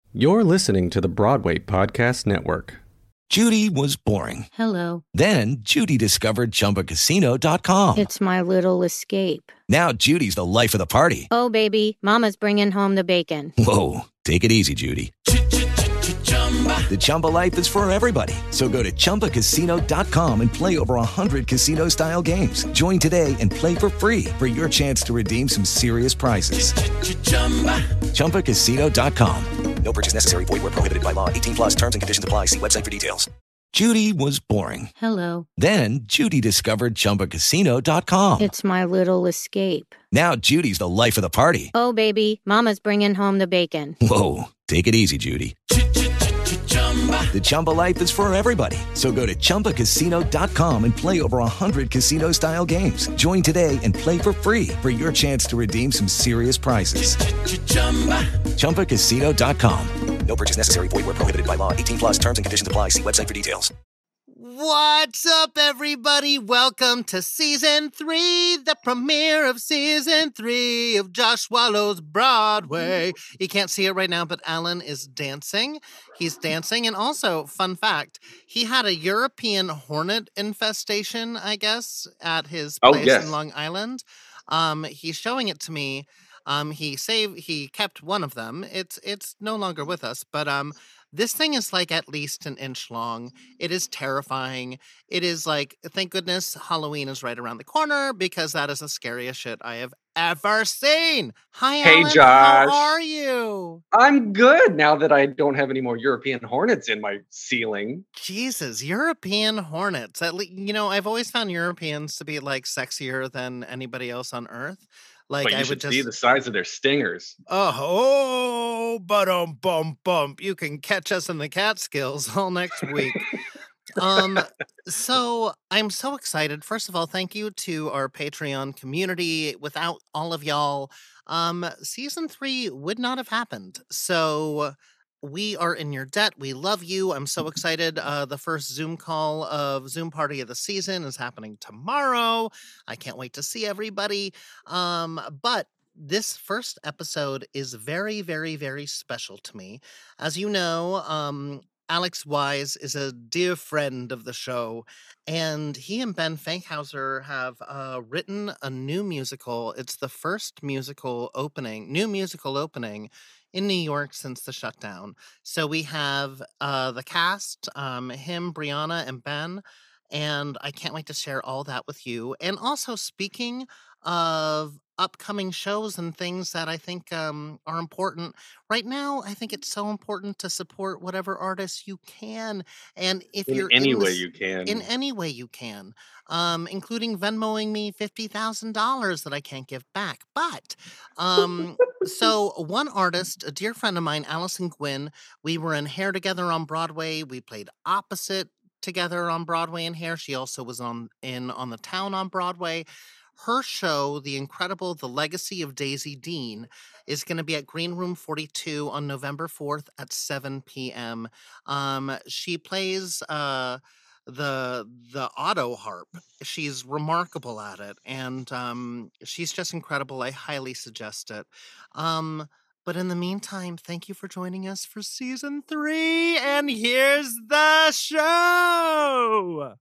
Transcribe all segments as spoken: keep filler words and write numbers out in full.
You're listening to the Broadway Podcast Network. Judy was boring. Hello. Then Judy discovered Chumba Casino dot com. It's my little escape. Now Judy's the life of the party. Oh, baby, mama's bringing home the bacon. Whoa, take it easy, Judy. The Chumba life is for everybody. So go to Chumba Casino dot com and play over one hundred casino-style games. Join today and play for free for your chance to redeem some serious prizes. Chumba Casino dot com. No purchase necessary. Void where prohibited by law. eighteen plus terms and conditions apply. See website for details. Judy was boring. Hello. Then Judy discovered Chumba Casino dot com. It's my little escape. Now Judy's the life of the party. Oh, baby, mama's bringing home the bacon. Whoa, take it easy, Judy. The Chumba life is for everybody. So go to Chumba Casino dot com and play over one hundred casino-style games. Join today and play for free for your chance to redeem some serious prizes. Chumba Casino dot com. No purchase necessary. Void where prohibited by law. eighteen plus terms and conditions apply. See website for details. What's up, everybody? Welcome to season three, the premiere of season three of Josh Swallow's Broadway. You can't see it right now, but Alan is dancing. He's dancing. And also, fun fact, he had a European hornet infestation, I guess, at his place oh, yes. in Long Island. Um, he's showing it to me. Um, he saved, he kept one of them. It's, it's no longer with us, but, um, this thing is like at least an inch long. It is terrifying. It is like, thank goodness Halloween is right around the corner because that is the scariest shit I have ever seen. Hi, Hey, Alan. Josh. How are you? I'm good now that I don't have any more European hornets in my ceiling. Jesus, European hornets. At least, you know, I've always found Europeans to be like sexier than anybody else on Earth. Like but you I should would just see the size of their stingers. Oh, oh, but um, bump, bump. You can catch us in the Catskills all next week. um, so I'm so excited. First of all, thank you to our Patreon community. Without all of y'all, um, season three would not have happened. So we are in your debt. We love you. I'm so excited. Uh, the first Zoom call of Zoom Party of the season is happening tomorrow. I can't wait to see everybody. Um, but this first episode is very, very, very special to me. As you know, um, Alex Wise is a dear friend of the show, and he and Ben Fankhauser have uh, written a new musical. It's the first musical opening, new musical opening in New York since the shutdown. So we have uh, the cast, um, him, Brianna, and Ben, and I can't wait to share all that with you. And also, speaking of upcoming shows and things that I think um, are important, right now, I think it's so important to support whatever artists you can. And if in you're any in way this, you can. In any way you can. Um, including Venmoing me fifty thousand dollars that I can't give back. But, um, so one artist, a dear friend of mine, Allison Gwynn, we were in Hair together on Broadway. We played opposite together on Broadway in Hair. She also was on in On the Town on Broadway. Her show, The Incredible, The Legacy of Daisy Dean, is going to be at Green Room forty-two on November fourth at seven p.m. Um, she plays... Uh, the the auto harp. She's remarkable at it, and um she's just incredible. I highly suggest it. Um but in the meantime, thank you for joining us for season three, and here's the show.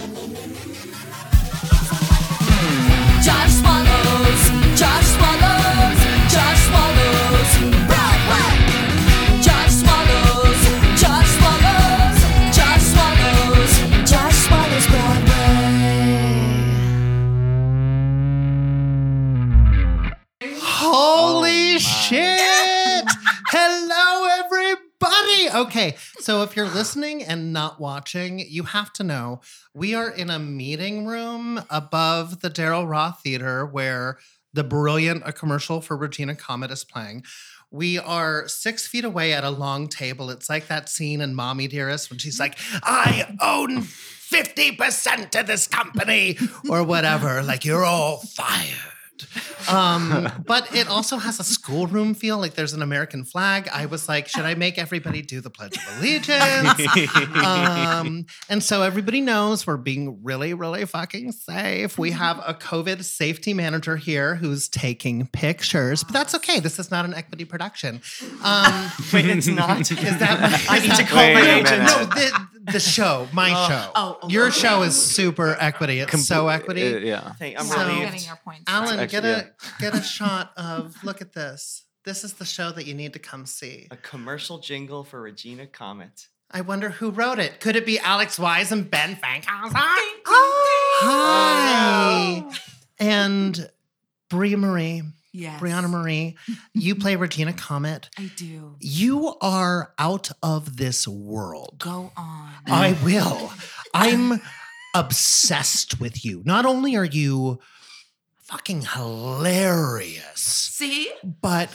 Josh Swallows, Josh Swallows, Josh Swallows, Broadway. Josh Swallows, Josh Swallows, Josh Swallows, Josh Swallows Broadway. Holy oh shit! Hello, everybody! Okay, so if you're listening and not watching, you have to know we are in a meeting room above the Daryl Roth Theater where the brilliant A Commercial for Regina Comet is playing. We are six feet away at a long table. It's like that scene in Mommy Dearest when she's like, I own fifty percent of this company or whatever. Like, you're all fired. Um, but it also has a schoolroom feel, like there's an American flag. I was like, should I make everybody do the Pledge of Allegiance? um, and so everybody knows we're being really, really fucking safe. We have a COVID safety manager here who's taking pictures, but that's okay. This is not an equity production. Um, Wait, it's not. is that? I is need that- to call my Wait a agent. minute. No, the, the show, my show. Oh, oh, Your okay. show is super equity. It's so equity. Uh, yeah. Thank- I'm So- I'm relieved. getting your points. Alan, Actually, get a yeah. get a shot of look at this. This is the show that you need to come see. A commercial jingle for Regina Comet. I wonder who wrote it. Could it be Alex Wise and Ben Fankhauser? Oh. Hi. And Bria Marie, Yes. Brianna Marie, you play Regina Comet. I do. You are out of this world. Go on. I will. I'm obsessed with you. Not only are you fucking hilarious, See? but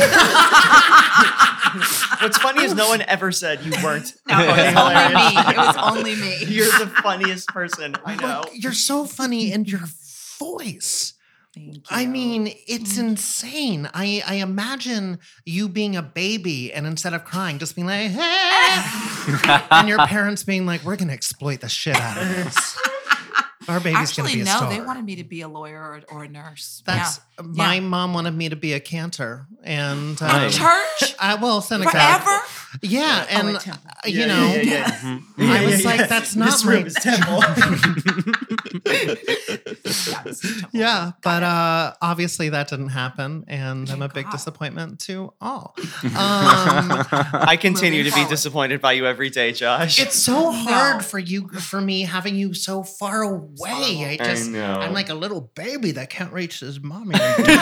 What's funny is no one ever said you weren't. No, it was only me. It was only me. You're the funniest person I know. Look, you're so funny and your voice. Thank you. I mean, it's insane. I, I imagine you being a baby and instead of crying, just being like, hey, and your parents being like, we're going to exploit the shit out of this. Our baby's going to Actually, be a no, star. they wanted me to be a lawyer or, or a nurse. That's yeah. my Yeah. mom wanted me to be a cantor, and At um, church? I well, Seneca. Forever? Yeah, Oh, and at Temple. uh, you Yeah, know, yeah, yeah, yeah. I was like, that's not This my room is Temple. Yeah, this is Temple. Yeah, but uh, obviously that didn't happen, and I'm a Thank big God. disappointment to all. Um, I continue to be forward. disappointed by you every day, Josh. it's so hard No. for you, for me, having you so far away. I just, know. I'm like a little baby that can't reach his mommy.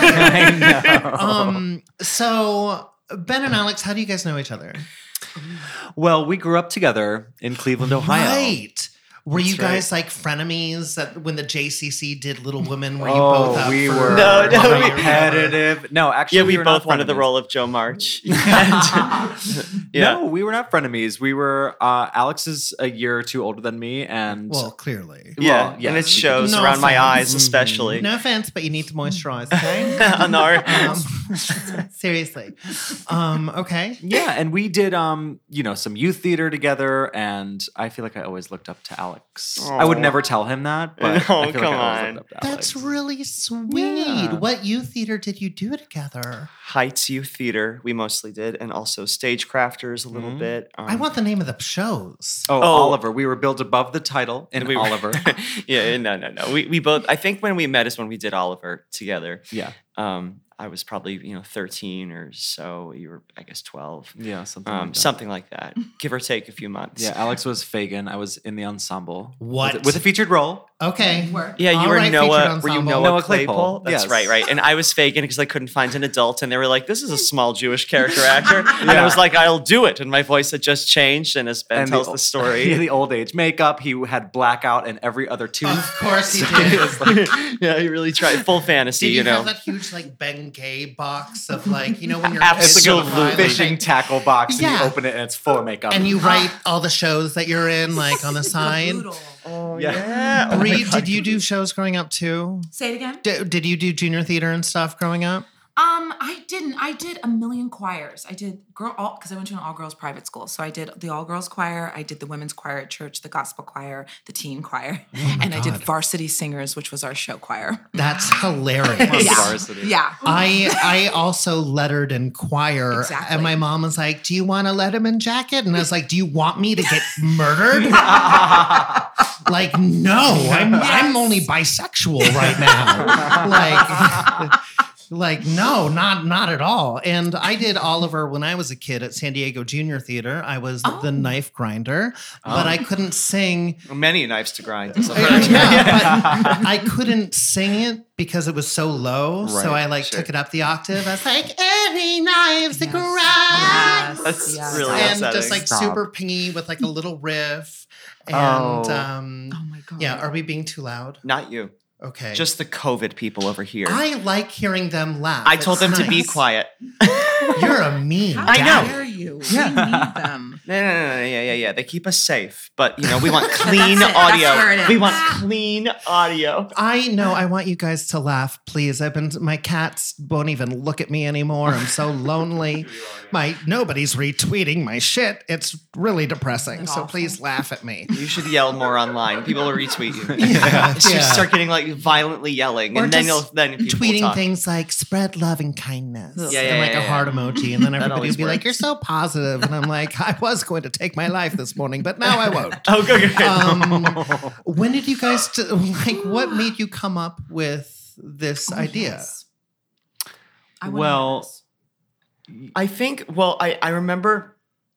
I know. um, so Ben and Alex, how do you guys know each other? Well, we grew up together in Cleveland, Ohio. Right. Were you That's right. guys like frenemies that when the J C C did Little Women? Were you Oh, both up we for were No, no, we- competitive. No, actually, yeah, we, were both not wanted the frenemies. role of Joe March. And- yeah. No, we were not frenemies. We were. Uh, Alex is a year or two older than me, and Well, clearly. Yeah, Well, yes. and it shows No around my offense. eyes, especially. No offense, but you need to moisturize, okay? On our um, seriously. Um, okay. yeah, and we did, um, you know, some youth theater together, and I feel like I always looked up to Alex. I would Aw. never tell him that, but Oh, I feel come like I always on. looked up to That's Alex. really sweet. Yeah. What youth theater did you do together? Heights Youth Theater, we mostly did, and also Stagecrafters a little Mhm. bit. Um, I want the name of the shows. Oh, Oh. Oliver. We were billed above the title in we were- Oliver. yeah, no, no, no. We we both. I think when we met is when we did Oliver together. yeah, Um, I was probably you know thirteen or so. You were, I guess, twelve. yeah, something Um, like that. something like that, give or take a few months. Yeah, Alex was Fagin. I was in the ensemble. What? With, with a featured role. Okay. Work. Yeah, you All were right, Noah. featured Were you ensemble. Noah, Noah Claypole? Claypole, That's yes. right, right. And I was Fagin because I couldn't find an adult, and they were like, "This is a small Jewish character actor," and I was like, "I'll do it." And my voice had just changed, and as Ben And tells the, the, story, He had the old age makeup. He had blackout in every other tooth. Of course he So did. it was like- yeah, he really tried full fantasy. Did you, you know, have that huge like Ben Gay box of like, you know, when you're kids it's like go a by, like, fishing tackle box, and Yeah. you open it and it's full of makeup. and you write all the shows that you're in like on the side. Caboodle. oh Yeah. yeah. Oh my Bree, God. did you do shows growing up too? Say it again. D- did you do junior theater and stuff growing up? Um, I didn't. I did a million choirs. I did girl all because I went to an all girls private school. So I did the all girls choir. I did the women's choir at church, the gospel choir, the teen choir, and I did God. varsity singers, which was our show choir. That's hilarious. Yeah. Varsity. Yeah. I I also lettered in choir, Exactly. and my mom was like, "Do you want a Letterman jacket?" And I was like, "Do you want me to get murdered?" Like, no, I'm I'm only bisexual right now. Like, like no, not not at all. And I did Oliver when I was a kid at San Diego Junior Theater. I was Oh. the knife grinder, but I couldn't sing. Many knives to grind. Yeah, but I couldn't sing it because it was so low. so Right, I like sure. took it up the octave. I was like, any knives to Yes. grind. Yes. That's Yes. really And upsetting. just like Stop. super pingy with like a little riff. And Oh. um, Oh my god. yeah, are we being too loud? Not you. Okay. Just the COVID people over here. I like hearing them laugh. I told It's them to be nice. quiet. You're a mean. How I know. dare you? We need them. No, no, no, no, yeah, yeah, yeah. They keep us safe, but you know, we want clean That's it. audio. That's where it We is. want clean audio. I know. I want you guys to laugh, please. I've been. My cats won't even look at me anymore. I'm so lonely. My nobody's retweeting my shit. It's really depressing. Is it So awful? please laugh at me. You should yell more online. People will retweet you. Yeah, So you yeah. start getting like violently yelling, Or and then just you'll then people will tweeting talk. things like "spread love and kindness" Yeah, and yeah, like yeah, a yeah. heart emoji, and then everybody always would be like, works. "You're so positive," and I'm like, "I was going to take my life this morning, but now I won't." Oh, good, good, good. Um, when did you guys t- like? What made you come up with this Oh, idea? yes. I wanna Well, hear this. I think. Well, I I remember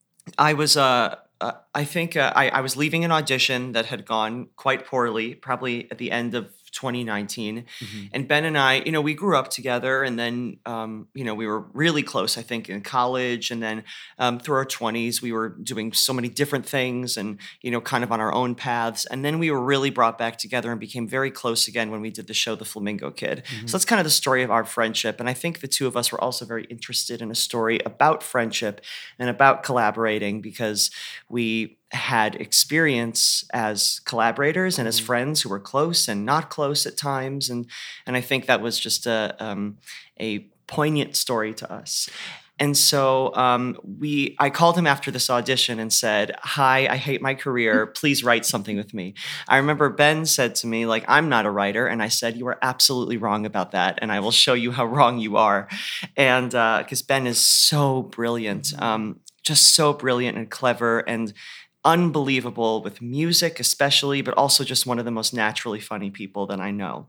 I was uh. Uh, I think uh, I, I was leaving an audition that had gone quite poorly, probably at the end of twenty nineteen. Mm-hmm. And Ben and I, you know, we grew up together, and then, um, you know, we were really close, I think, in college. And then um, through our twenties, we were doing so many different things and, you know, kind of on our own paths. And then we were really brought back together and became very close again when we did the show, The Flamingo Kid. So that's kind of the story of our friendship. And I think the two of us were also very interested in a story about friendship and about collaborating because we had experience as collaborators and as friends who were close and not close at times, and and I think that was just a um, a poignant story to us. And so um, we, I called him after this audition and said, "Hi, I hate my career. Please write something with me." I remember Ben said to me, like, "I'm not a writer," and I said, "You are absolutely wrong about that, and I will show you how wrong you are." And because uh, Ben is so brilliant, um, just so brilliant and clever and unbelievable with music especially, but also just one of the most naturally funny people that I know.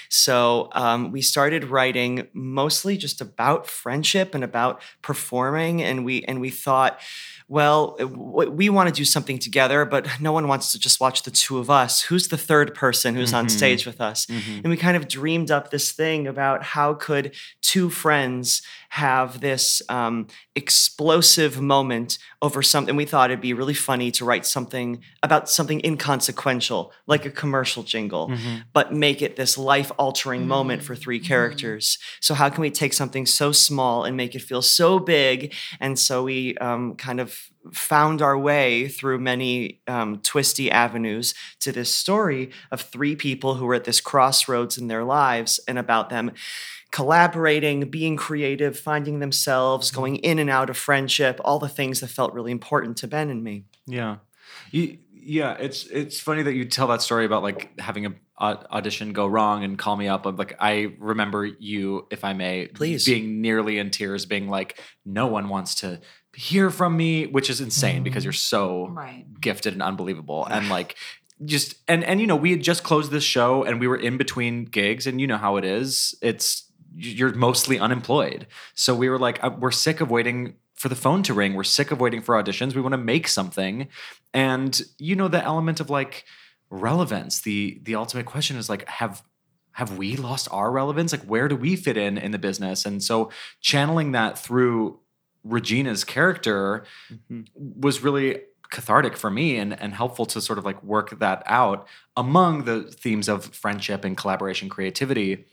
So um, we started writing mostly just about friendship and about performing, and we and we thought, well, w- we want to do something together, but no one wants to just watch the two of us. Who's the third person who's on stage with us? And we kind of dreamed up this thing about how could two friends have this um, explosive moment over something. We thought it'd be really funny to write something about something inconsequential, like a commercial jingle, but make it this life-altering moment for three characters. So how can we take something so small and make it feel so big? And so we um, kind of found our way through many um, twisty avenues to this story of three people who were at this crossroads in their lives and about them collaborating, being creative, finding themselves, going in and out of friendship, all the things that felt really important to Ben and me. Yeah, you, yeah. It's it's funny that you tell that story about like having a au- audition go wrong and call me up. I'm like, I remember you, if I may, Please. being nearly in tears, being like, no one wants to hear from me, which is insane because you're so Right. gifted and unbelievable, and like. Just and and you know, we had just closed this show and we were in between gigs, and you know how it is. It's you're mostly unemployed, so we were like, uh, we're sick of waiting for the phone to ring. We're sick of waiting for auditions. We want to make something, and you know, the element of like relevance. The the ultimate question is like, have have we lost our relevance? Like, where do we fit in in the business? And so channeling that through Regina's character was really cathartic for me and, and helpful to sort of like work that out among the themes of friendship and collaboration, creativity.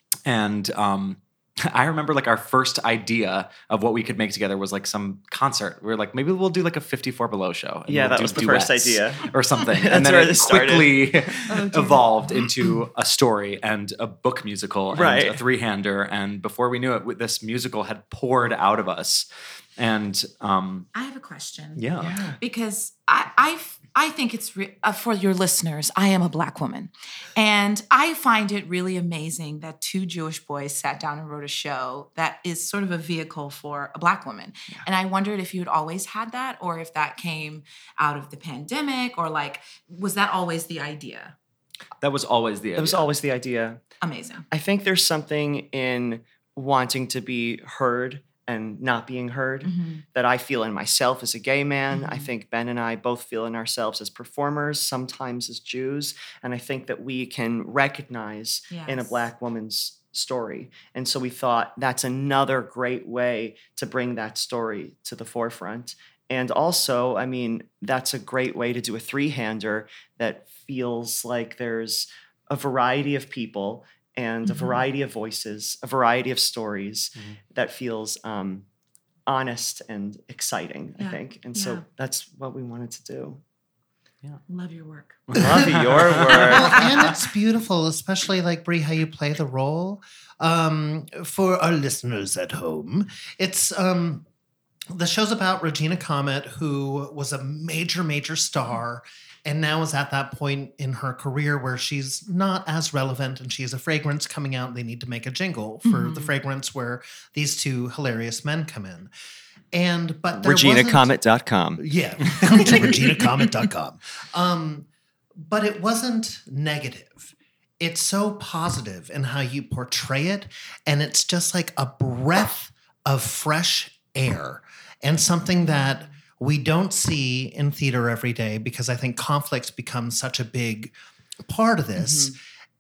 And um, I remember like our first idea of what we could make together was like some concert. We were like, maybe we'll do like a fifty-four Below show. and Yeah, we'll that do was the first duets idea. or something. That's And then where it this started. quickly dear. evolved into a story and a book musical and Right. a three-hander. And before we knew it, this musical had poured out of us. And um, I have a question. yeah. Because I I I think it's re- uh, for your listeners. I am a Black woman, and I find it really amazing that two Jewish boys sat down and wrote a show that is sort of a vehicle for a Black woman. And I wondered if you had always had that, or if that came out of the pandemic, or like was that always the idea? That was always the idea. That was always the idea. Amazing. I think there's something in wanting to be heard and not being heard Mhm. that I feel in myself as a gay man. I Mhm. think Ben and I both feel in ourselves as performers, sometimes as Jews. And I think that we can recognize in a Yes. Black woman's story. And so we thought that's another great way to bring that story to the forefront. And also, I mean, that's a great way to do a three-hander that feels like there's a variety of people and a Mhm. variety of voices, a variety of stories that feels um, honest and exciting, Yeah. I think. And Yeah. so that's what we wanted to do. Love your work. Love your Well, work. and it's beautiful, especially like Brie, how you play the role. Um, for our listeners at home, it's um, the show's about Regina Comet, who was a major, major star, and now is at that point in her career where she's not as relevant, and she has a fragrance coming out. And they need to make a jingle for Mhm. the fragrance where these two hilarious men come in. And but there Regina wasn't- Comet dot com. Yeah, come to regina comet dot com. Um, but it wasn't negative. It's so positive in how you portray it. And it's just like a breath of fresh air and something that we don't see in theater every day, because I think conflict becomes such a big part of this.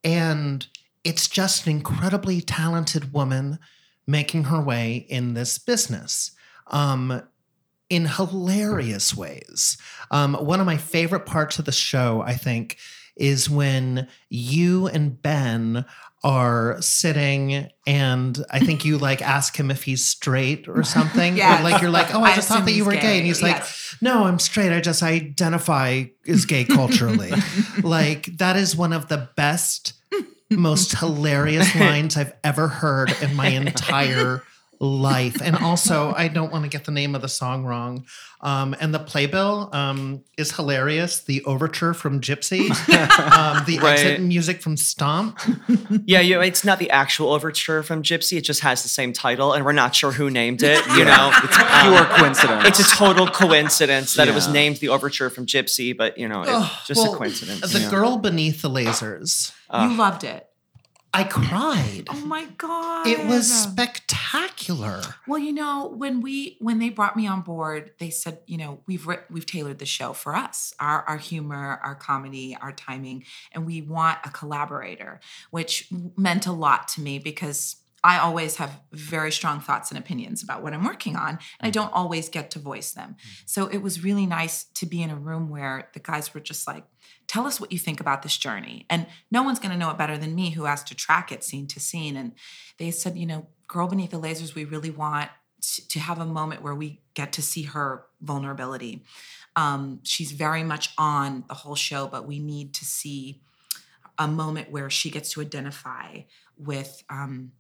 And it's just an incredibly talented woman making her way in this business. Um, in hilarious ways. Um, one of my favorite parts of the show, I think, is when you and Ben are sitting and I think you like ask him if he's straight or something. Yes. Or like you're like, oh, I, I just thought assume that you he's were gay. gay. And he's like, Yes. no, I'm straight. I just identify as gay culturally. Like that is one of the best, most hilarious lines I've ever heard in my entire life. And also, I don't want to get the name of the song wrong. Um, and the playbill um, is hilarious. The overture from Gypsy, um, the Right. exit music from Stomp. Yeah, you know, it's not the actual overture from Gypsy. It just has the same title, and we're not sure who named it. You know, it's Pure coincidence. It's a total coincidence that it was Yeah. named the overture from Gypsy, but you know, it's Oh, just well, a coincidence. The Yeah. girl beneath the lasers. Uh, you loved it. I cried. Oh my God. It was spectacular. Well, you know, when we when they brought me on board, they said, you know, we've writ- we've tailored the show for us, our our humor, our comedy, our timing, and we want a collaborator, which meant a lot to me because I always have very strong thoughts and opinions about what I'm working on, and I don't always get to voice them. So it was really nice to be in a room where the guys were just like, tell us what you think about this journey. And no one's going to know it better than me, who has to track it scene to scene. And they said, you know, Girl Beneath the Lasers, we really want t- to have a moment where we get to see her vulnerability. Um, she's very much on the whole show, but we need to see a moment where she gets to identify with um,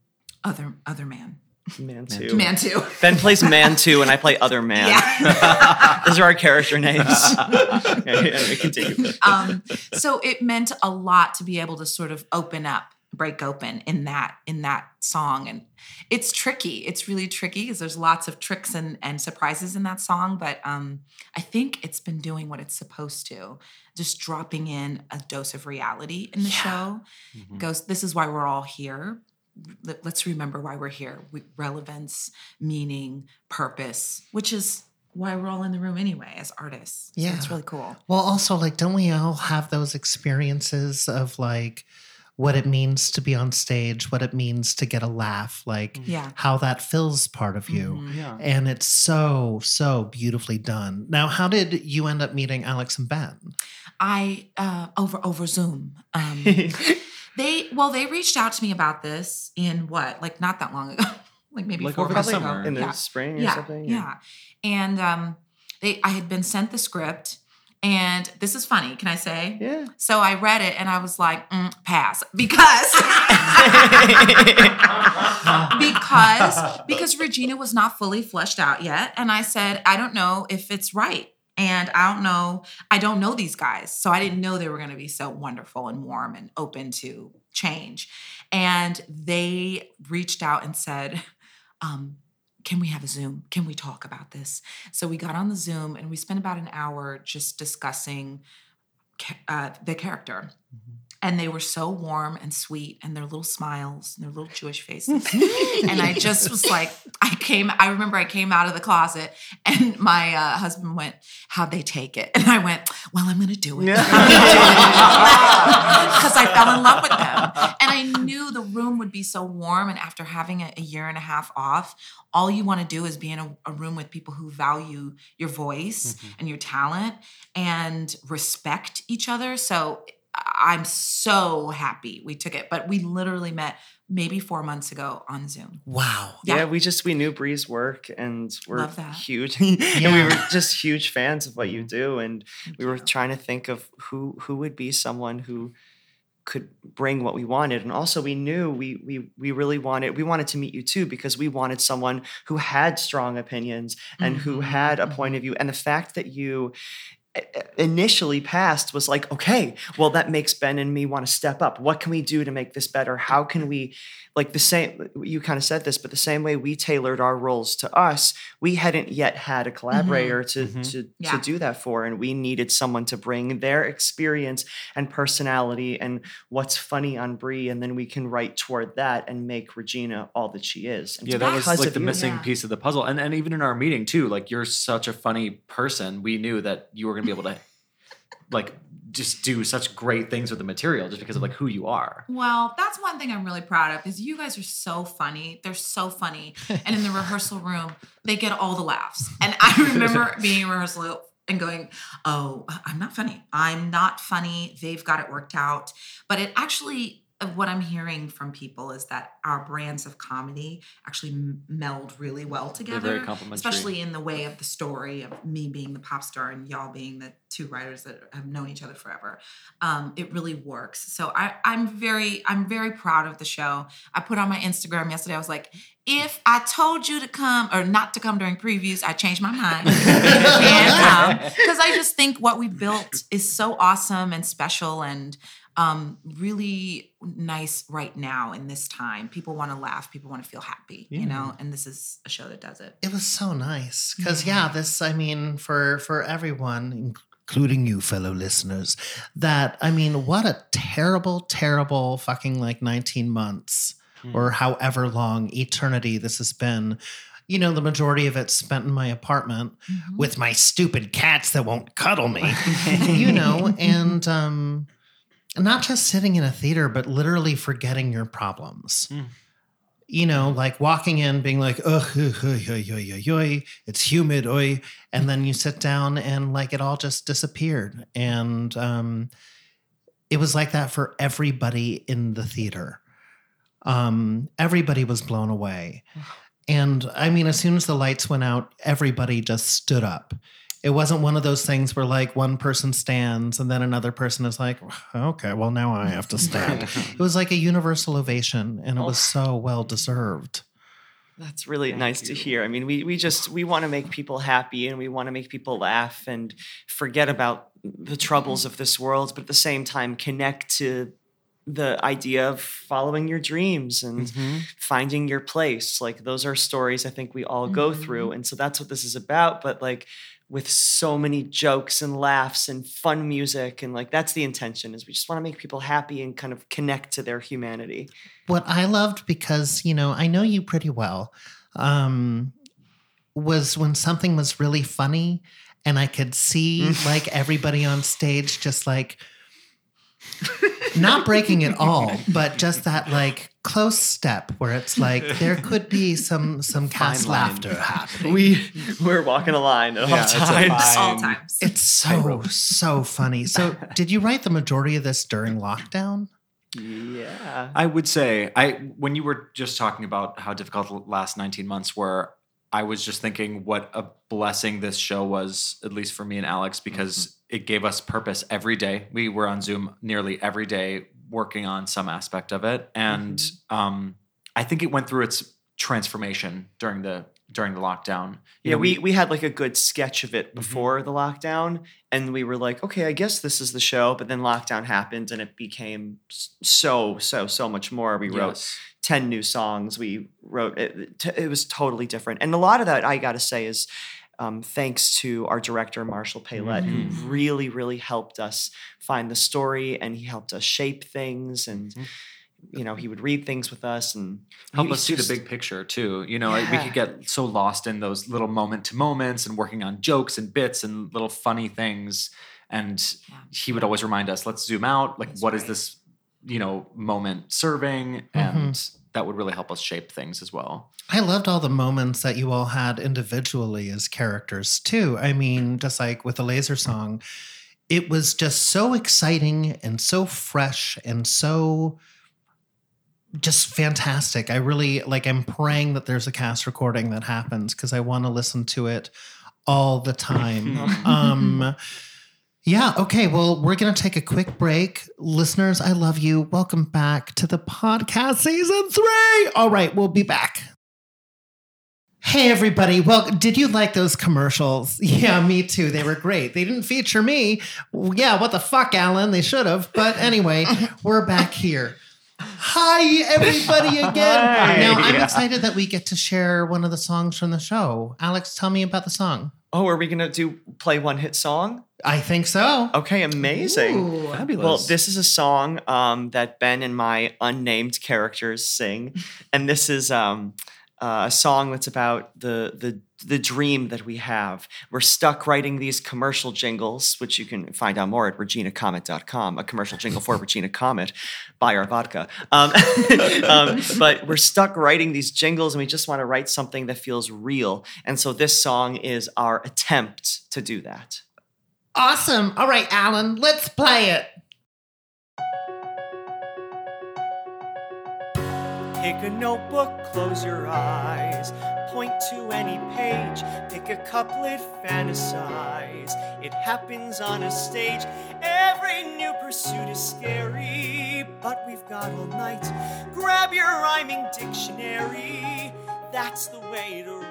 other other man. Man too. Man too. Ben plays Man too, and I play Other Man. Yeah. Those are our character names. Okay, anyway, continue. um, so it meant a lot to be able to sort of open up, break open in that in that song. And it's tricky. It's really tricky because there's lots of tricks and, and surprises in that song. But um, I think it's been doing what it's supposed to, just dropping in a dose of reality in the show. Mhm. It goes, this is why we're all here. Let- Let's remember why we're here. We, relevance, meaning, purpose, which is why we're all in the room anyway as artists. So Yeah. it's really cool. Well, also, like, don't we all have those experiences of like what it means to be on stage, what it means to get a laugh, like Yeah. how that fills part of you. Mhm. Yeah. And it's so, so beautifully done. Now, how did you end up meeting Alex and Ben? I uh, over over Zoom. Um, they well, they reached out to me about this in what, like not that long ago, like maybe Like four over the months ago. summer. In the yeah. spring or yeah, something? yeah. And um, they, I had been sent the script, and this is funny. Can I say? Yeah. So I read it, and I was like, mm, pass, because because because Regina was not fully fleshed out yet, and I said, I don't know if it's right. And I don't know, I don't know these guys. So I didn't know they were going to be so wonderful and warm and open to change. And they reached out and said, um, can we have a Zoom? Can we talk about this? So we got on the Zoom and we spent about an hour just discussing ca- uh, the character. And they were so warm and sweet, and their little smiles and their little Jewish faces. And I just was like, I came, I remember I came out of the closet and my uh, husband went, how'd they take it? And I went, well, I'm going to do it. Because I fell in love with them. And I knew the room would be so warm. And after having a, a year and a half off, all you want to do is be in a, a room with people who value your voice Mhm. and your talent and respect each other. So I'm so happy we took it. But we literally met maybe four months ago on Zoom. Wow. Yeah. Yeah. we just we knew Bree's work, and we're Love that. huge. And we Yeah. were just huge fans of what you do, and Thank we were you. trying to think of who who would be someone who could bring what we wanted. And also we knew we we we really wanted we wanted to meet you too, because we wanted someone who had strong opinions and who Mhm, had a point of view. And the fact that you i- initially passed was like, okay, well, that makes Ben and me want to step up. What can we do to make this better? How can we, like the same, you kind of said this, but the same way we tailored our roles to us, we hadn't yet had a collaborator to, Mhm. to, Yeah. to do that for. And we needed someone to bring their experience and personality and what's funny on Bree. And then we can write toward that and make Regina all that she is. And Yeah, that was because like of the you. missing Yeah. piece of the puzzle. And and even in our meeting too, like you're such a funny person. We knew that you were gonna be able to like just do such great things with the material just because of like who you are. Well, that's one thing I'm really proud of is you guys are so funny. They're so funny. And in the rehearsal room, they get all the laughs. And I remember being in rehearsal and going, oh, I'm not funny. I'm not funny. They've got it worked out. But it actually, what I'm hearing from people is that our brands of comedy actually m- meld really well together. very complementary. Especially in the way of the story of me being the pop star and y'all being the two writers that have known each other forever. Um, it really works. So I, I'm very, I'm very proud of the show. I put on my Instagram yesterday. I was like, if I told you to come or not to come during previews, I changed my mind. Because I just think what we built is so awesome and special and um, really nice right now in this time. People want to laugh. People want to feel happy, you know, and this is a show that does it. It was so nice because yeah, this I mean for for everyone, including you, fellow listeners, that I mean, what a terrible, terrible fucking like nineteen months or however long eternity this has been. You know, the majority of it spent in my apartment with my stupid cats that won't cuddle me. You know, and um, not just sitting in a theater, but literally forgetting your problems. Mm. You know, like walking in, being like, ugh, ugh, ugh, ugh, ugh, ugh, ugh, it's humid, oi. And then you sit down and like it all just disappeared. And um, it was like that for everybody in the theater. Um, everybody was blown away. And I mean, as soon as the lights went out, everybody just stood up. It wasn't one of those things where like one person stands and then another person is like, okay, well now I have to stand. It was like a universal ovation and it was so well deserved. That's really nice to hear. I mean, we we just we want to make people happy and we want to make people laugh and forget about the troubles of this world, but at the same time connect to the idea of following your dreams and finding your place. Like those are stories I think we all go through. And so that's what this is about. But like with so many jokes and laughs and fun music. And like, that's the intention is we just want to make people happy and kind of connect to their humanity. What I loved, because, you know, I know you pretty well, um, was when something was really funny and I could see like everybody on stage just like, not breaking it all, but just that like close step where it's like there could be some some cast line. laughter happening. We, we're walking a line at all Yeah, it's a times. fine- All times. It's so so funny. So, did you write the majority of this during lockdown? Yeah. I would say I when you were just talking about how difficult the last nineteen months were, I was just thinking what a blessing this show was, at least for me and Alex, because it gave us purpose every day. We were on Zoom nearly every day working on some aspect of it. And um, I think it went through its transformation during the during the lockdown. You Yeah, know, we, we had like a good sketch of it before the lockdown, and we were like, okay, I guess this is the show. But then lockdown happened, and it became s- so, so, so much more. We wrote Yes. ten new songs. We wrote it. T- it was totally different, and a lot of that I got to say is um, thanks to our director Marshall Paylett, who really, really helped us find the story, and he helped us shape things, and you know, he would read things with us and help he us see the just- big picture too. You know, we Yeah. could get so lost in those little moment to moments and working on jokes and bits and little funny things. And Yeah. he would always remind us, let's zoom out. Like, That's what is right. this, you know, moment serving? And that would really help us shape things as well. I loved all the moments that you all had individually as characters too. I mean, just like with the Laser Song, it was just so exciting and so fresh and so just fantastic. I really, like, I'm praying that there's a cast recording that happens because I want to listen to it all the time. um, yeah, okay, well, we're going to take a quick break. Listeners, I love you. Welcome back to the podcast season three. All right, we'll be back. Hey, everybody. Well, did you like those commercials? Yeah, me too. They were great. They didn't feature me. Yeah, what the fuck, Alan? They should have. But anyway, we're back here. Hi, everybody again. Hi. Now, I'm Yeah. excited that we get to share one of the songs from the show. Alex, tell me about the song. Oh, are we going to do play one hit song? I think so. Okay, amazing. Ooh. Fabulous. Well, this is a song um, that Ben and my unnamed characters sing, and this is um, uh, a song that's about the the the dream that we have. We're stuck writing these commercial jingles, which you can find out more at regina comet dot com. A commercial jingle for Regina Comet, buy our vodka. Um, um, but we're stuck writing these jingles, and we just want to write something that feels real. And so this song is our attempt to do that. Awesome. All right, Alan, let's play it. Pick a notebook, close your eyes, point to any page, pick a couplet, fantasize. It happens on a stage. Every new pursuit is scary, but we've got all night. Grab your rhyming dictionary, that's the way to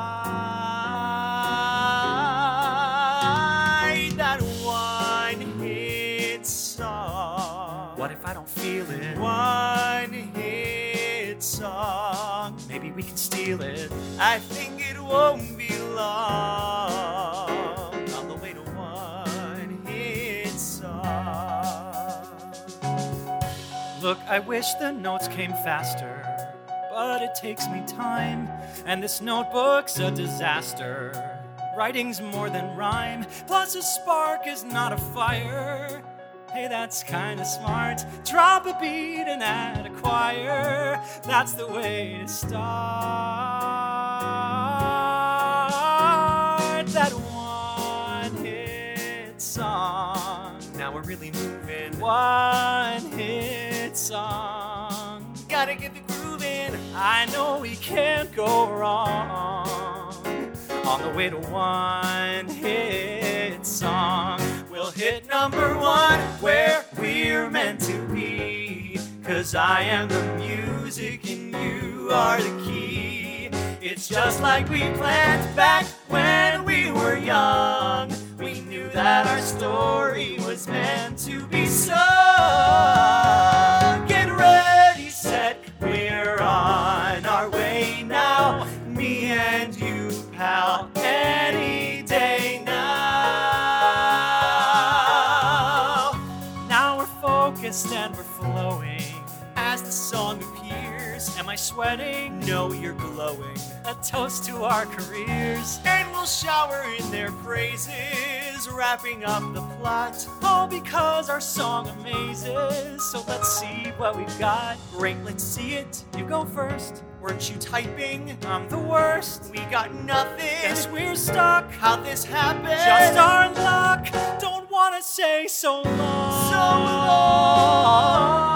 write that one hit song. What if I don't feel it? One hit song. Maybe we can steal it. I think it won't be long on the way to one hit song. Look, I wish the notes came faster, but it takes me time, and this notebook's a disaster. Writing's more than rhyme, plus a spark is not a fire. Hey, that's kinda smart. Drop a beat and add a choir. That's the way to start that one hit song. Now we're really moving. One hit song. Gotta get the groove in. I know we can't go wrong on the way to one hit song. We'll hit number one where we're meant to be, 'cause I am the music and you are the key. It's just like we planned back when we were young. We knew that our story was meant to be sung. Get ready, set, we're on our way now. Me and you, pal, any day now. Now we're focused and we're flowing. As the song appears, Am I sweating? know you're glowing. A toast to our careers. And we'll shower in their praises, wrapping up the plot. All because our song amazes. So let's see what we've got. Great, let's see it. You go first. Weren't you typing? I'm the worst. We got nothing. Guess we're stuck. How'd this happen? Just our luck. Don't wanna say so long. So long.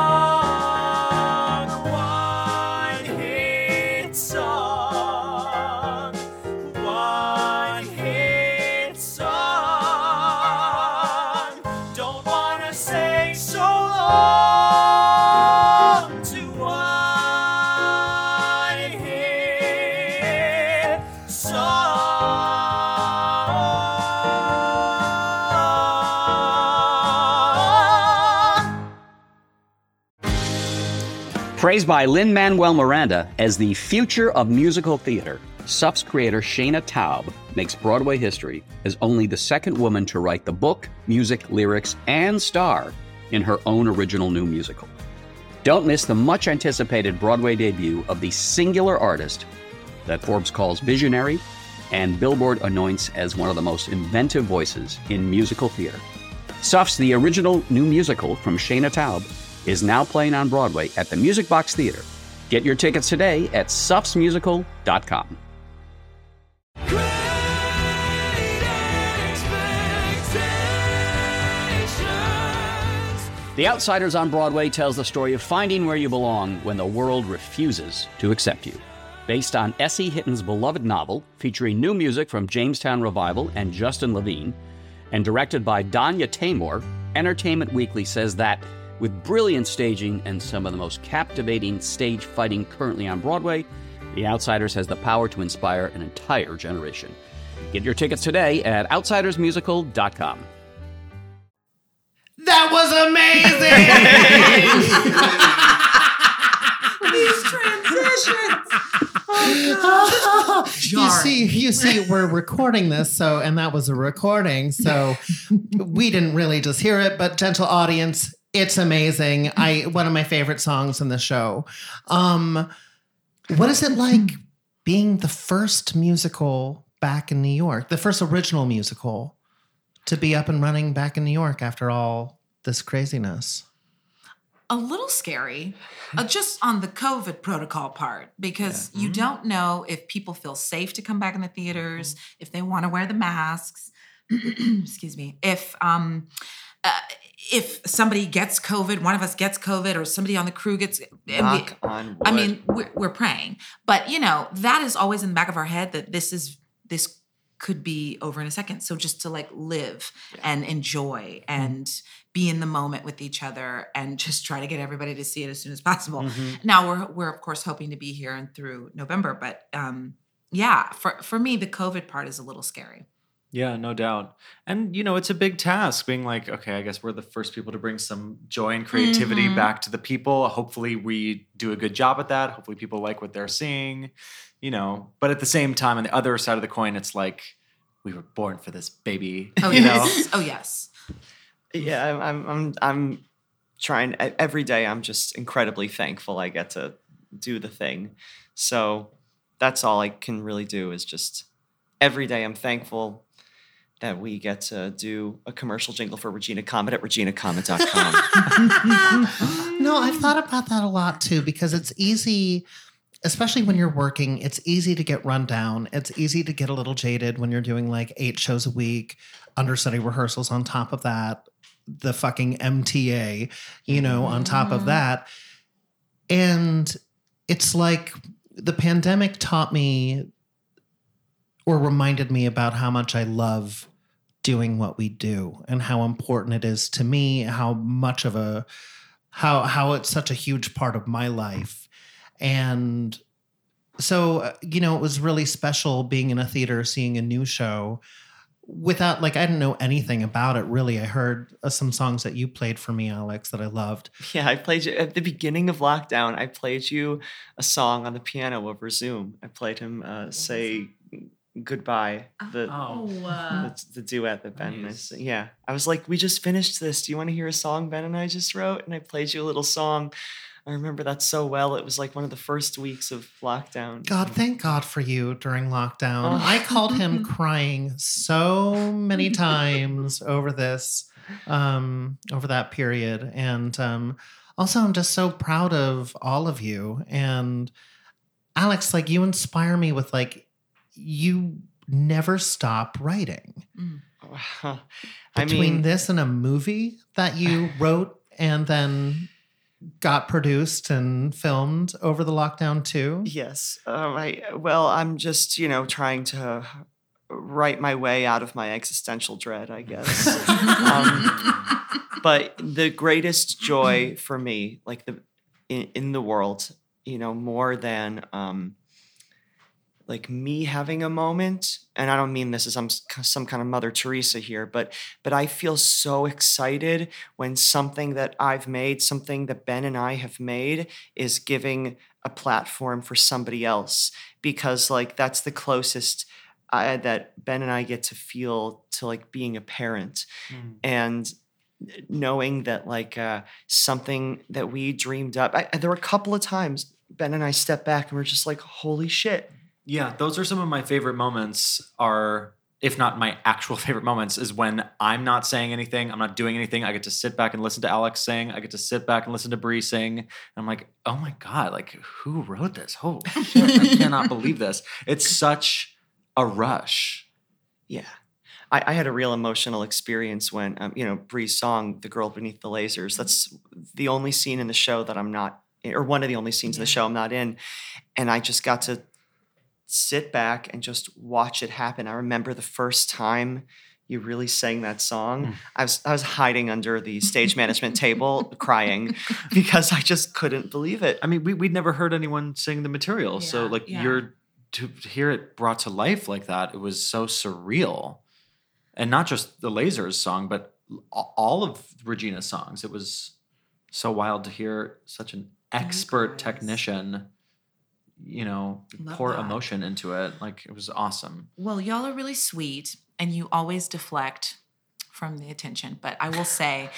One hit song. One hit song. Don't wanna say so long to one hit song. Praised by Lin-Manuel Miranda as the future of musical theater, S U F's creator Shayna Taub makes Broadway history as only the second woman to write the book, music, lyrics, and star in her own original new musical. Don't miss the much-anticipated Broadway debut of the singular artist that Forbes calls visionary and Billboard anoints as one of the most inventive voices in musical theater. S U F's The Original New Musical from Shayna Taub is now playing on Broadway at the Music Box Theater. Get your tickets today at suffs musical dot com. The Outsiders on Broadway tells the story of finding where you belong when the world refuses to accept you. Based on S E. Hitton's beloved novel, featuring new music from Jamestown Revival and Justin Levine, and directed by Danya Tamor, Entertainment Weekly says that, with brilliant staging and some of the most captivating stage fighting currently on Broadway, The Outsiders has the power to inspire an entire generation. Get your tickets today at outsiders musical dot com. That was amazing! These transitions. Oh, no. you see, you see, we're recording this, so and that was a recording, so we didn't really just hear it, but gentle audience, it's amazing. I one of my favorite songs in the show. Um, what is it like being the first musical back in New York, the first original musical to be up and running back in New York after all this craziness? A little scary, uh, just on the COVID protocol part, because Yeah. you Mhm. don't know if people feel safe to come back in the theaters, if they want to wear the masks. Excuse me. If um, uh, if somebody gets COVID, one of us gets COVID, or somebody on the crew gets. and Knock we- on wood. I mean, we're, we're praying, but you know that is always in the back of our head that this is this could be over in a second. So just to like live and enjoy and be in the moment with each other and just try to get everybody to see it as soon as possible. Mhm. Now we're we're of course hoping to be here and through November, but um, yeah, for for me the COVID part is a little scary. Yeah, no doubt. And, you know, it's a big task being like, okay, I guess we're the first people to bring some joy and creativity Mhm. back to the people. Hopefully we do a good job at that. Hopefully people like what they're seeing, you know. But at the same time, on the other side of the coin, it's like, we were born for this, baby. Oh you know? yes, oh yes. Yeah, I'm, I'm, I'm, I'm trying e- every day. I'm just incredibly thankful I get to do the thing. So that's all I can really do is just every day I'm thankful that we get to do a commercial jingle for Regina Comet at regina comet dot com. No, I've thought about that a lot too, because it's easy, especially when you're working, it's easy to get run down. It's easy to get a little jaded when you're doing like eight shows a week, understudy rehearsals on top of that, the fucking M T A, you know, on top of that. And it's like the pandemic taught me or reminded me about how much I love doing what we do and how important it is to me, how much of a, how, how it's such a huge part of my life. And so, uh, you know, it was really special being in a theater, seeing a new show without, like, I didn't know anything about it, really. I heard uh, some songs that you played for me, Alex, that I loved. Yeah, I played you at the beginning of lockdown. I played you a song on the piano over Zoom. I played him uh, say goodbye. The, Oh. uh, the the duet that Ben Nice. was. Yeah, I was like, we just finished this. Do you want to hear a song Ben and I just wrote? And I played you a little song. I remember that so well. It was like one of the first weeks of lockdown. God, thank God for you during lockdown. Oh. I called him crying so many times over this, um, over that period. And um, also, I'm just so proud of all of you. And Alex, like, you inspire me with, like, you never stop writing. I Between mean, this and a movie that you wrote and then got produced and filmed over the lockdown too. yes. Um, I well, I'm just you know trying to write my way out of my existential dread, I guess. um, but the greatest joy for me, like the in, in the world, you know, more than um, like me having a moment, and I don't mean this as I'm s- some kind of Mother Teresa here, but but I feel so excited when something that I've made, something that Ben and I have made, is giving a platform for somebody else, because like that's the closest I, that Ben and I get to feel to like being a parent, Mm. and knowing that like uh, something that we dreamed up. I, there were a couple of times Ben and I stepped back and we're just like, holy shit. Yeah, those are some of my favorite moments are, if not my actual favorite moments, is when I'm not saying anything, I'm not doing anything. I get to sit back and listen to Alex sing. I get to sit back and listen to Bree sing. And I'm like, oh my God, like who wrote this? Oh shit, I cannot believe this. It's such a rush. Yeah. I, I had a real emotional experience when, um, you know, Bree's song, The Girl Beneath the Lasers, that's the only scene in the show that I'm not, or one of the only scenes in the show I'm not in. And I just got to sit back and just watch it happen. I remember the first time you really sang that song. Mm. I was I was hiding under the stage management table crying because I just couldn't believe it. I mean, we, we'd never heard anyone sing the material. Yeah, so like yeah. you're, to hear it brought to life like that, it was so surreal. And not just the Lasers song, but all of Regina's songs. It was so wild to hear such an expert technician, you know, Love pour that. emotion into it. Like, it was awesome. Well, y'all are really sweet, and you always deflect from the attention. But I will say,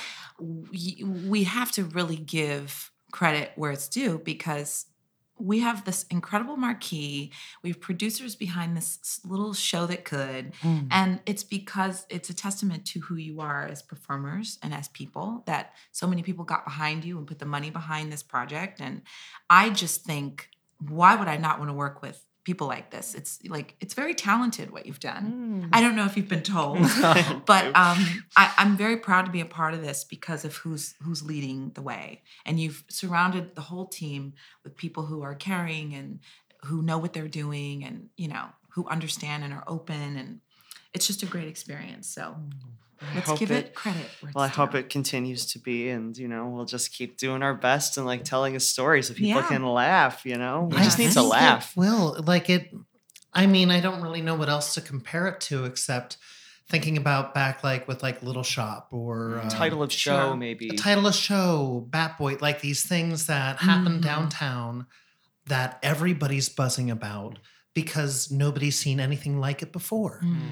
we, we have to really give credit where it's due, because we have this incredible marquee. We have producers behind this little show that could. Mm. And it's because it's a testament to who you are as performers and as people, that so many people got behind you and put the money behind this project. And I just think, why would I not want to work with people like this? It's like, it's very talented what you've done. Mm. I don't know if you've been told, but um, I, I'm very proud to be a part of this because of who's who's leading the way. And you've surrounded the whole team with people who are caring and who know what they're doing, and, you know, who understand and are open. And it's just a great experience. So let's give it, it credit. Well, I hope it continues to be, and, you know, we'll just keep doing our best and like telling a story so people Yeah. can laugh, you know? We I just need to think laugh. It will. Like it, I mean, I don't really know what else to compare it to except thinking about back like with like Little Shop or uh, Title of show, Sure. maybe. the Title of Show, Bat Boy, like these things that happen Mhm. downtown that everybody's buzzing about because nobody's seen anything like it before. Mm.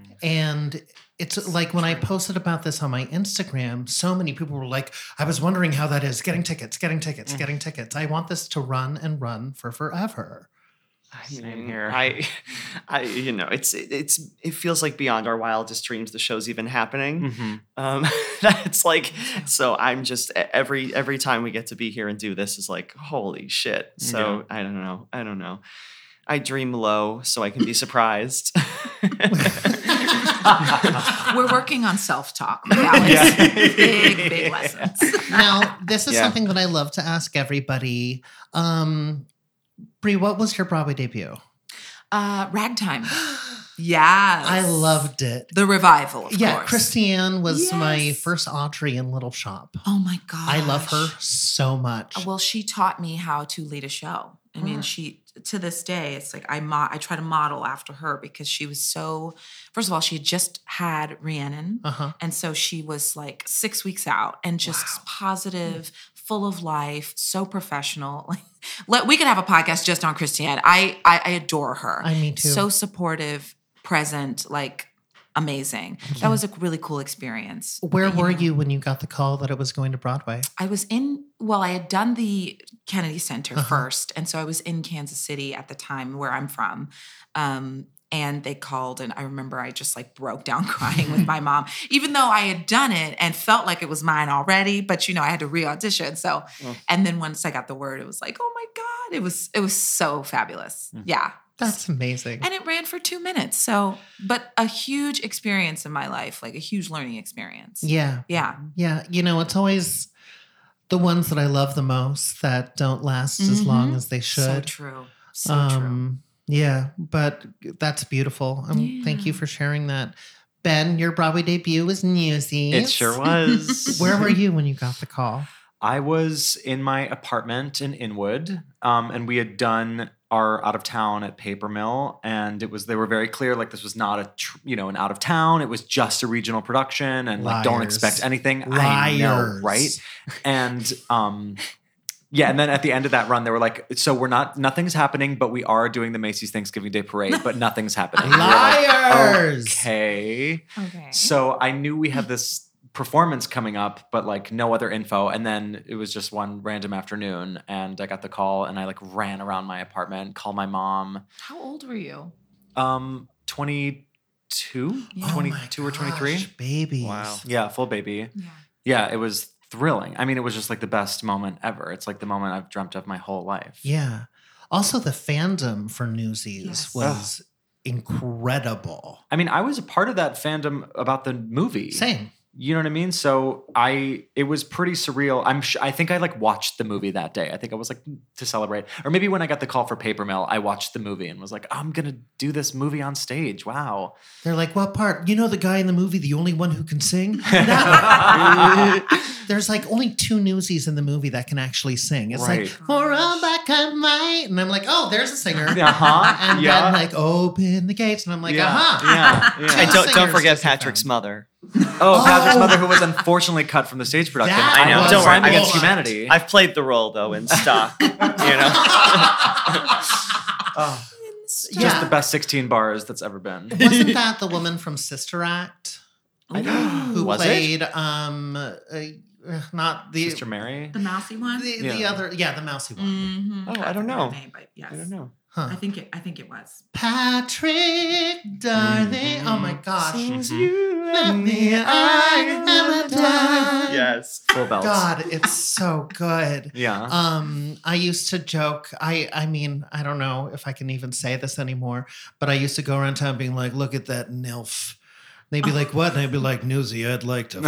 And it's like when I posted about this on my Instagram, so many people were like, I was wondering how that is. Getting tickets, getting tickets, Mm. getting tickets. I want this to run and run for forever. I Same mean, here. I, I, you know, it's it's it feels like beyond our wildest dreams the show's even happening. Mm-hmm. Um, it's like, so I'm just every every time we get to be here and do this is like, holy shit. So I don't know, I don't know. I dream low so I can be surprised. We're working on self-talk. Alex. Yeah. Big, big lessons. Now, this is Yeah. something that I love to ask everybody. Um, Brie, what was your Broadway debut? Uh, Ragtime. Yes. I loved it. The revival, of yeah, course. Christiane was my Yes. first Audrey in Little Shop. Oh my gosh. I love her so much. Well, she taught me how to lead a show. I mean, she, to this day, it's like I mo- I try to model after her because she was so, first of all, she had just had Rhiannon. Uh-huh. And so she was like six weeks out and just Wow. positive, full of life, so professional. Let, we could have a podcast just on Christiane. I, I, I adore her. I me too. So supportive, present, like amazing. That was a really cool experience. Where You were know, you when you got the call that it was going to Broadway? I was in, well, I had done the Kennedy Center Uh-huh. first. And so I was in Kansas City at the time where I'm from. Um, and they called, and I remember I just like broke down crying with my mom, even though I had done it and felt like it was mine already. But, you know, I had to re-audition. So, Oh. and then once I got the word, it was like, oh my God, it was, it was so fabulous. Yeah. That's amazing. And it ran for two minutes. So, but a huge experience in my life, like a huge learning experience. Yeah. Yeah. Yeah. You know, it's always the ones that I love the most that don't last as long Mhm. as they So should. true. So true. um, yeah, but that's beautiful. Um, Thank you Yeah. for sharing that. Ben, your Broadway debut was Newsies. It sure was. Where were you when you got the call? I was in my apartment in Inwood, um, and we had done our out of town at Paper Mill, and it was they were very clear, like this was not a tr- you know an out of town. It was just a regional production, and like don't Liars. expect anything. I know, Liars. right? And um, yeah, and then at the end of that run, they were like, "So we're not nothing's happening, but we are doing the Macy's Thanksgiving Day Parade, but nothing's happening." And we were like, Liars. okay. Okay. So I knew we had this performance coming up, but like no other info. And then it was just one random afternoon, and I got the call, and I like ran around my apartment, called my mom. How old were you? Um, twenty-two, Yeah. Oh my twenty-two or twenty-three. gosh, babies. Wow. Yeah, full baby. Yeah. Yeah, it was thrilling. I mean, it was just like the best moment ever. It's like the moment I've dreamt of my whole life. Yeah. Also, the fandom for Newsies Yes. was incredible. I mean, I was a part of that fandom about the movie. Same. You know what I mean? So I, it was pretty surreal. I'm, sh- I think I like watched the movie that day. I think I was like to celebrate, or maybe when I got the call for Paper Mill, I watched the movie and was like, I'm gonna do this movie on stage. Wow. They're like, what part? You know, the guy in the movie, the only one who can sing. There's like only two newsies in the movie that can actually sing. It's Right. like, for all back of my, and I'm like, oh, there's a singer. Uh-huh. And Yeah. then like, open the gates, and I'm like, Yeah. aha. Yeah. Yeah. And don't, don't Singers forget to be Patrick's found. mother. Oh, Patrick's mother, who was unfortunately cut from the stage production. That I know. was Don't worry. Crime I Against got- Humanity. I've played the role though in stock. You know. Oh, just Yeah. the best sixteen bars that's ever been. Wasn't that the woman from Sister Act? I Who Was it? played um uh, uh, not the Sister Mary? The mousy one. the, the Yeah. other yeah, the mousy one. Mm-hmm. Oh, I don't know. Name, but yes. I don't know. Huh. I think it. I think it was. Patrick, darling. Oh my gosh. Mhm. Let me I am a dime. Yes. Full belts. God, it's so good. Yeah. Um, I used to joke. I, I mean, I don't know if I can even say this anymore, but I used to go around town being like, "Look at that nilf." They'd be like, "What?" And I'd be like, "Newsy, I'd like to." fuck."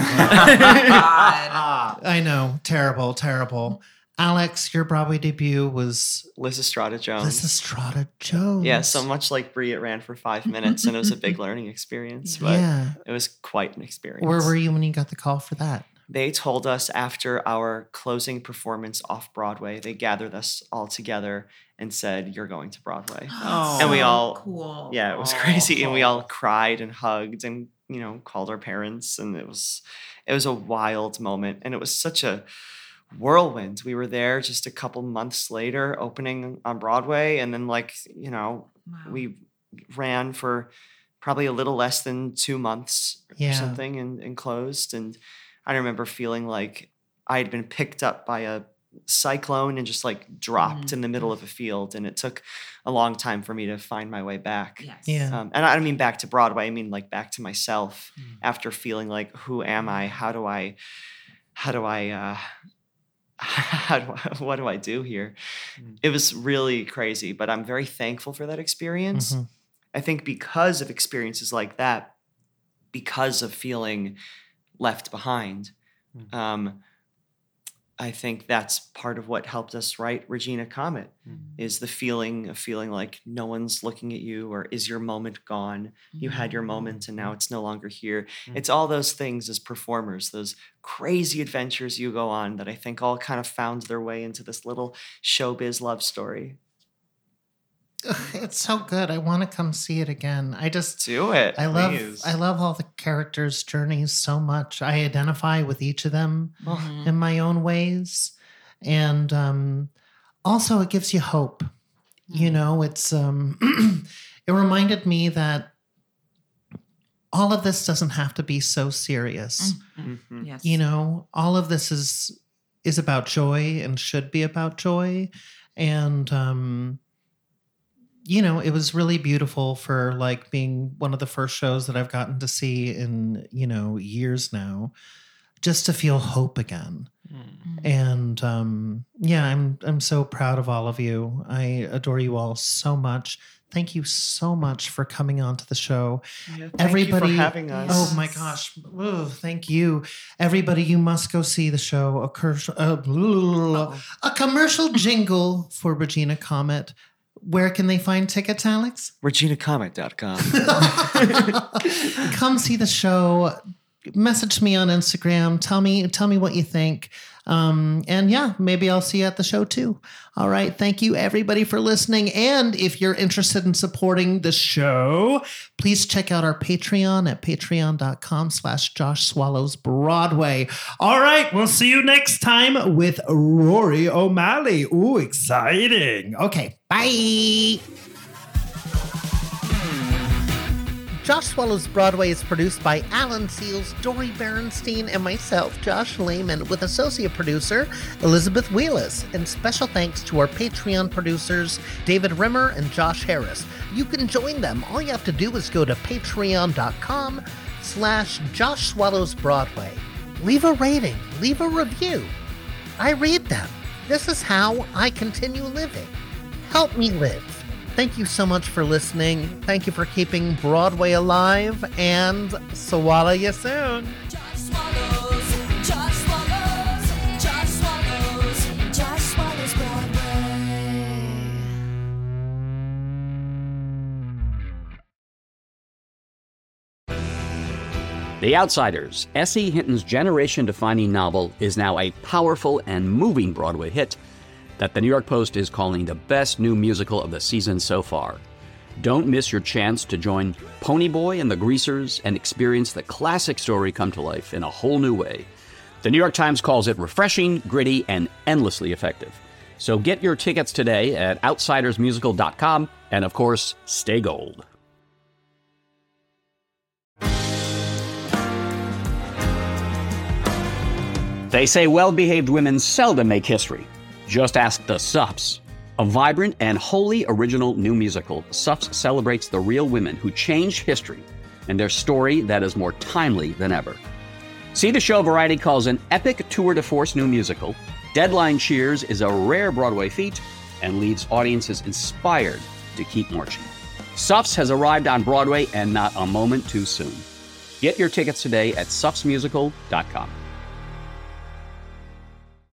God. I know, terrible, terrible. Alex, your Broadway debut was Liz Estrada Jones. Liz Estrada Jones. Yeah, so much like Brie, it ran for five minutes, and it was a big learning experience. But Yeah. it was quite an experience. Where were you when you got the call for that? They told us after our closing performance off Broadway, they gathered us all together and said, "You're going to Broadway." Oh. And we all, cool. yeah, it was crazy, and we all cried and hugged and you know called our parents, and it was, it was a wild moment, and it was such a whirlwind. We were there just a couple months later, opening on Broadway, and then like you know, Wow. we ran for probably a little less than two months Yeah. or something, and, and closed. And I remember feeling like I had been picked up by a cyclone and just like dropped Mhm. in the middle of a field, and it took a long time for me to find my way back. Yes. Yeah. Um, and I don't mean back to Broadway. I mean like back to myself Mm. after feeling like, who am I? How do I? How do I? Uh, how do I, what do I do here? Mm. It was really crazy, but I'm very thankful for that experience. Mhm. I think because of experiences like that, because of feeling left behind, Mm. um, I think that's part of what helped us write Regina Comet, Mm. is the feeling of feeling like no one's looking at you, or is your moment gone? You had your moment and now it's no longer here. Mm. It's all those things as performers, those crazy adventures you go on that I think all kind of found their way into this little showbiz love story. Ugh, it's so good. I want to come see it again. I just Do it. I love please. I love all the characters' journeys so much. I identify with each of them Mhm. in my own ways. And um also it gives you hope. You know, it's um it reminded me that all of this doesn't have to be so serious. Mhm. Yes. You know, all of this is is about joy and should be about joy. And um you know, it was really beautiful for like being one of the first shows that I've gotten to see in, you know, years now, just to feel hope again. Mm. And um, yeah, I'm I'm so proud of all of you. I adore you all so much. Thank you so much for coming on to the show. Yeah, thank Everybody, you for having us. oh my gosh, Ugh, thank you, everybody. You must go see the show. A, cur- uh, a commercial jingle for Regina Comet. Where can they find tickets, Alex? Regina Comet dot com. Come see the show. Message me on Instagram. Tell me, tell me what you think. Um, and yeah, maybe I'll see you at the show too. All right. Thank you everybody for listening. And if you're interested in supporting the show, please check out our Patreon at patreon.com slash Josh Swallows Broadway. All right. We'll see you next time with Rory O'Malley. Ooh, exciting. Okay. Bye. Josh Swallows Broadway is produced by Alan Seals, Dory Berenstein, and myself, Josh Lehman, with associate producer Elizabeth Wheelis. And special thanks to our Patreon producers, David Rimmer and Josh Harris. You can join them. All you have to do is go to patreon.com slash Josh Swallows Broadway. Leave a rating. Leave a review. I read them. This is how I continue living. Help me live. Thank you so much for listening. Thank you for keeping Broadway alive, and swallow you soon. Just swallows, just swallows, just swallows, just swallows Broadway. The Outsiders, S E. Hinton's generation-defining novel, is now a powerful and moving Broadway hit that the New York Post is calling the best new musical of the season so far. Don't miss your chance to join Ponyboy and the Greasers and experience the classic story come to life in a whole new way. The New York Times calls it refreshing, gritty, and endlessly effective. So get your tickets today at outsiders musical dot com, and of course, stay gold. They say well-behaved women seldom make history. Just ask the Suffs. A vibrant and wholly original new musical, Suffs celebrates the real women who changed history and their story that is more timely than ever. See the show Variety calls an epic tour de force new musical. Deadline cheers is a rare Broadway feat and leaves audiences inspired to keep marching. Suffs has arrived on Broadway, and not a moment too soon. Get your tickets today at suffs musical dot com.